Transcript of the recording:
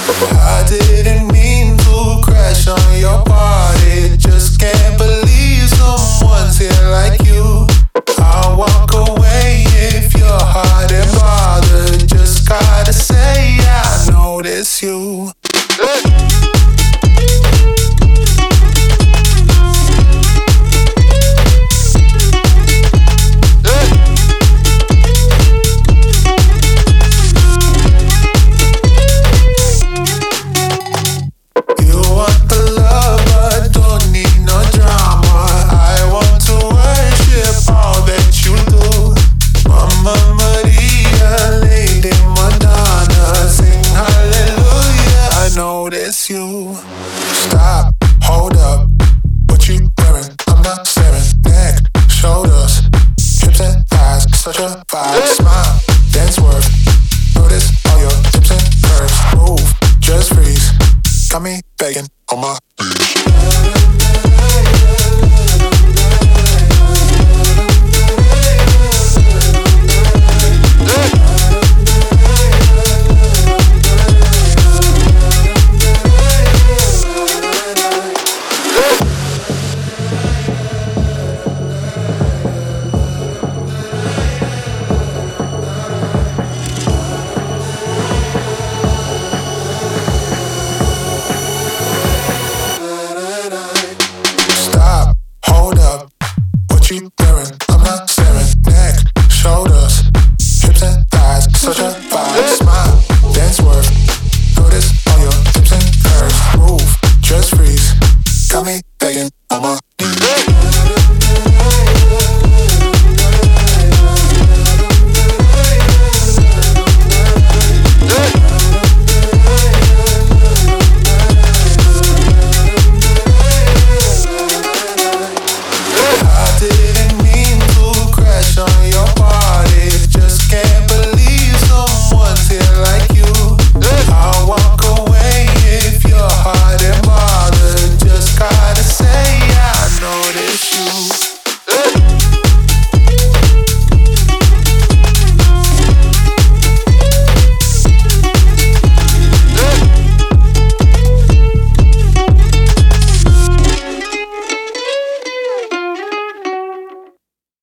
I didn't mean to crash on your party. Just can't believe someone's here like you. I'll walk away if your heart ain't bothered. Just gotta say I notice you. It's you.